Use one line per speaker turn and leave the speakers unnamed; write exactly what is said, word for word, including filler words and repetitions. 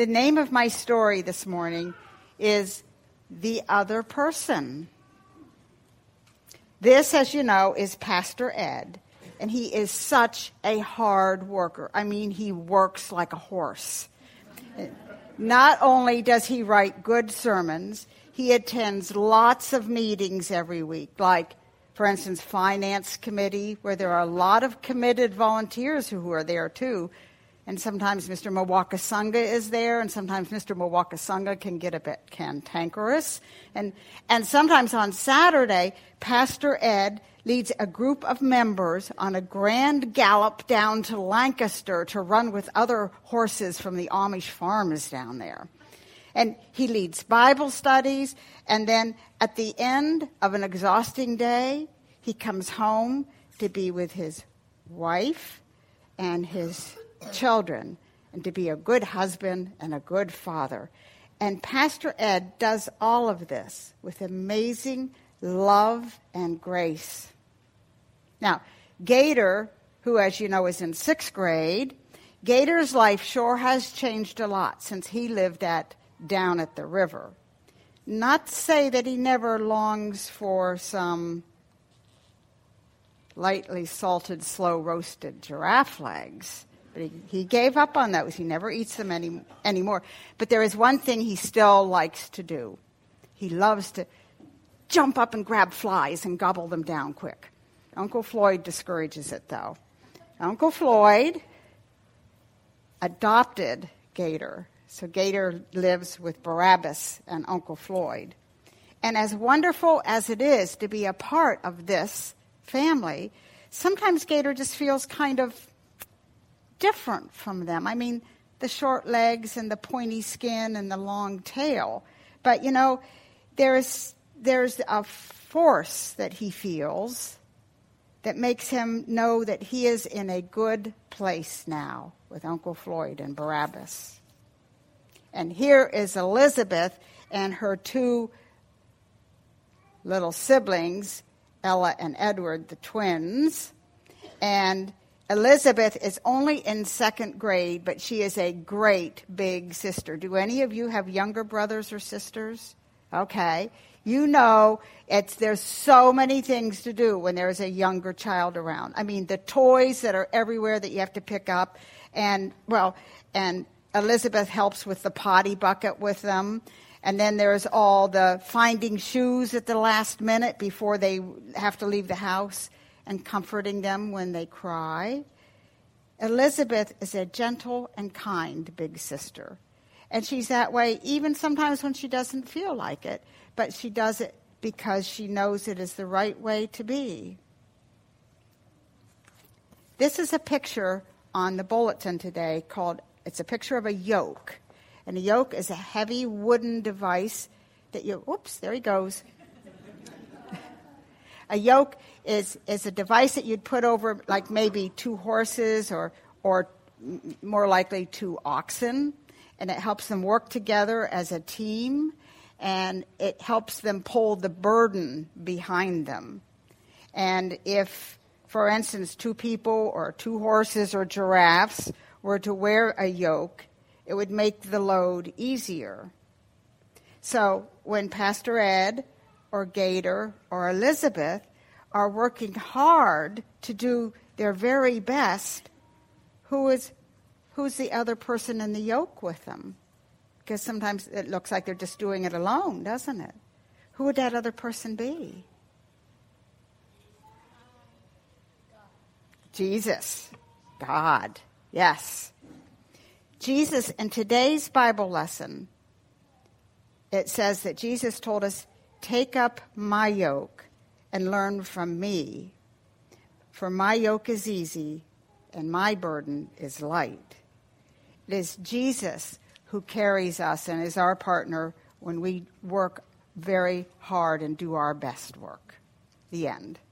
The name of my story this morning is The Other Person. This, as you know, is Pastor Ed, and he is such a hard worker. I mean, he works like a horse. Not only does he write good sermons, he attends lots of meetings every week, like, for instance, Finance Committee, where there are a lot of committed volunteers who are there, too. And sometimes Mister Mwakasunga is there, and sometimes Mister Mwakasunga can get a bit cantankerous. And, and sometimes on Saturday, Pastor Ed leads a group of members on a grand gallop down to Lancaster to run with other horses from the Amish farms down there. And he leads Bible studies, and then at the end of an exhausting day, he comes home to be with his wife and his children, and to be a good husband and a good father. And Pastor Ed does all of this with amazing love and grace. Now, Gator, who, as you know, is in sixth grade, Gator's life sure has changed a lot since he lived at down at the river. Not to say that he never longs for some lightly salted, slow-roasted giraffe legs. But he, he gave up on those. He never eats them any, anymore. But there is one thing he still likes to do. He loves to jump up and grab flies and gobble them down quick. Uncle Floyd discourages it, though. Uncle Floyd adopted Gator. So Gator lives with Barabbas and Uncle Floyd. And as wonderful as it is to be a part of this family, sometimes Gator just feels kind of different from them. I mean, the short legs and the pointy skin and the long tail. But, you know, there's there's a force that he feels that makes him know that he is in a good place now with Uncle Floyd and Barabbas. And here is Elizabeth and her two little siblings, Ella and Edward, the twins. And Elizabeth is only in second grade, but she is a great big sister. Do any of you have younger brothers or sisters? Okay. You know, it's there's so many things to do when there's a younger child around. I mean, the toys that are everywhere that you have to pick up. And, well, and Elizabeth helps with the potty bucket with them. And then there's all the finding shoes at the last minute before they have to leave the house, and comforting them when they cry. Elizabeth is a gentle and kind big sister. And she's that way even sometimes when she doesn't feel like it. But she does it because she knows it is the right way to be. This is a picture on the bulletin today called, it's a picture of a yoke. And a yoke is a heavy wooden device that you, whoops, there he goes. A yoke is, is a device that you'd put over like maybe two horses or, or more likely two oxen. And it helps them work together as a team. And it helps them pull the burden behind them. And if, for instance, two people or two horses or giraffes were to wear a yoke, it would make the load easier. So when Pastor Ed or Gator or Elizabeth are working hard to do their very best, who is who's the other person in the yoke with them? Because sometimes it looks like they're just doing it alone, doesn't it? Who would that other person be? Jesus. God. Yes. Jesus, in today's Bible lesson, it says that Jesus told us, take up my yoke and learn from me. For my yoke is easy and my burden is light. It is Jesus who carries us and is our partner when we work very hard and do our best work. The end.